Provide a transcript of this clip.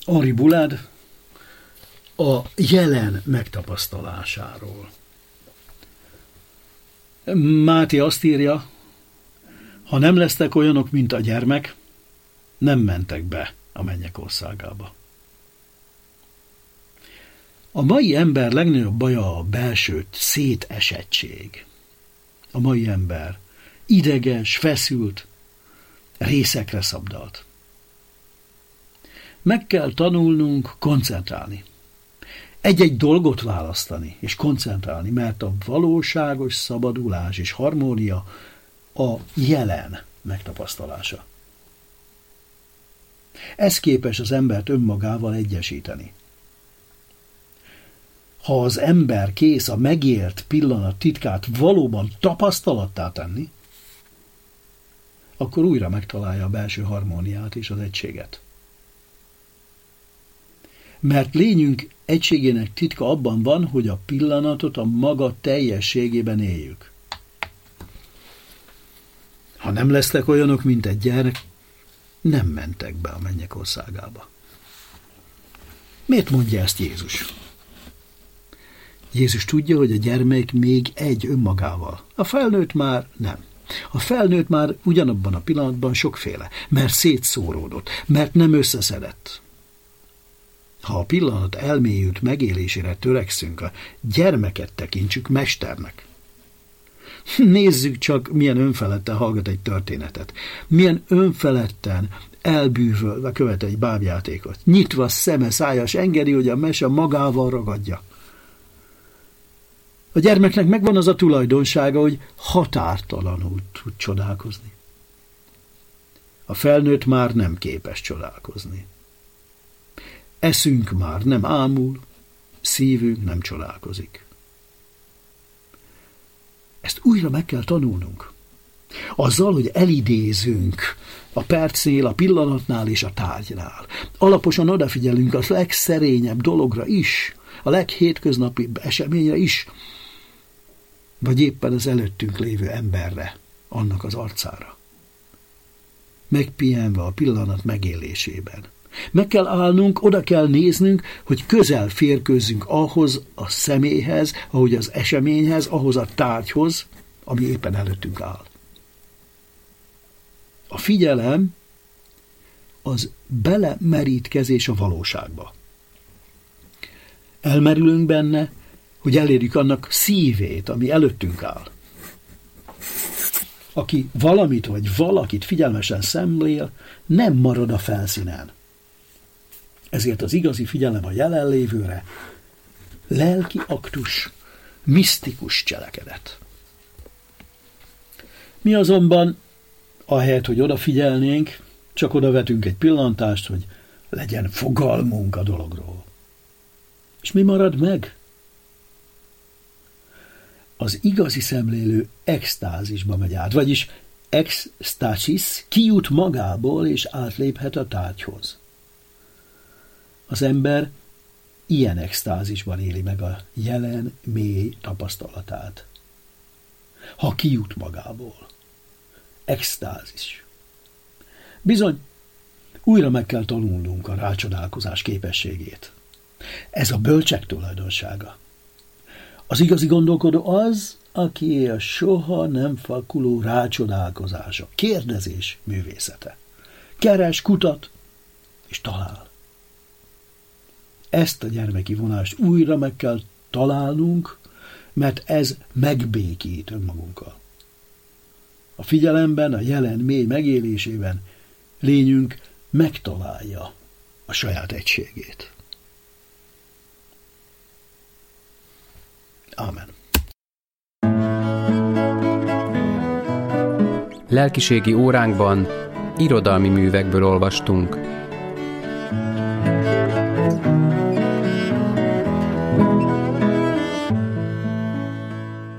Henri Boulad a jelen megtapasztalásáról. Máté azt írja, ha nem lesztek olyanok, mint a gyermek, nem mentek be a mennyek országába. A mai ember legnagyobb baja a belső szétesettség. A mai ember ideges, feszült, részekre szabdalt. Meg kell tanulnunk koncentrálni. Egy-egy dolgot választani és koncentrálni, mert a valóságos szabadulás és harmónia a jelen megtapasztalása. Ez képes az embert önmagával egyesíteni. Ha az ember kész a megélt pillanat titkát valóban tapasztalattá tenni, akkor újra megtalálja a belső harmóniát és az egységet. Mert lényünk egységének titka abban van, hogy a pillanatot a maga teljességében éljük. Ha nem lesztek olyanok, mint egy gyerek, nem mentek be a mennyek országába. Miért mondja ezt Jézus? Jézus tudja, hogy a gyermek még egy önmagával. A felnőtt már nem. A felnőtt már ugyanabban a pillanatban sokféle, mert szétszóródott, mert nem összeszedett. Ha a pillanat elmélyült megélésére törekszünk, a gyermeket tekintsük mesternek. Nézzük csak, milyen önfeledten hallgat egy történetet. Milyen önfeledten, elbűvölve követ egy bábjátékot. Nyitva szeme, szája, s engedi, hogy a mese magával ragadja. A gyermeknek megvan az a tulajdonsága, hogy határtalanul tud csodálkozni. A felnőtt már nem képes csodálkozni. Eszünk már nem ámul, szívünk nem csodálkozik. Ezt újra meg kell tanulnunk. Azzal, hogy elidézünk a percnél, a pillanatnál és a tárgynál. Alaposan odafigyelünk a legszerényebb dologra is, a leghétköznapibb eseményre is, vagy éppen az előttünk lévő emberre, annak az arcára. Megpihenve a pillanat megélésében. Meg kell állnunk, oda kell néznünk, hogy közel férkőzzünk ahhoz a személyhez, ahogy az eseményhez, ahhoz a tárgyhoz, ami éppen előttünk áll. A figyelem az belemerítkezés a valóságba. Elmerülünk benne, hogy elérjük annak szívét, ami előttünk áll. Aki valamit vagy valakit figyelmesen szemlél, nem marad a felszínen. Ezért az igazi figyelem a jelenlévőre lelki aktus, misztikus cselekedet. Mi azonban, ahelyett, hogy odafigyelnénk, csak oda vetünk egy pillantást, hogy legyen fogalmunk a dologról. És mi marad meg? Az igazi szemlélő extázisba megy át, vagyis extásis kijut magából és átléphet a tárgyhoz. Az ember ilyen extázisban éli meg a jelen mély tapasztalatát. Ha kijut magából. Extázis. Bizony, újra meg kell tanulnunk a rácsodálkozás képességét. Ez a bölcsek tulajdonsága. Az igazi gondolkodó az, aki a soha nem fakuló rácsodálkozása, kérdezés művészete. Keres, kutat és talál. Ezt a gyermeki vonást újra meg kell találnunk, mert ez megbékít önmagunkkal. A figyelemben, a jelen mély megélésében lényünk megtalálja a saját egységét. Ámen. Lelkiségi óránkban irodalmi művekből olvastunk.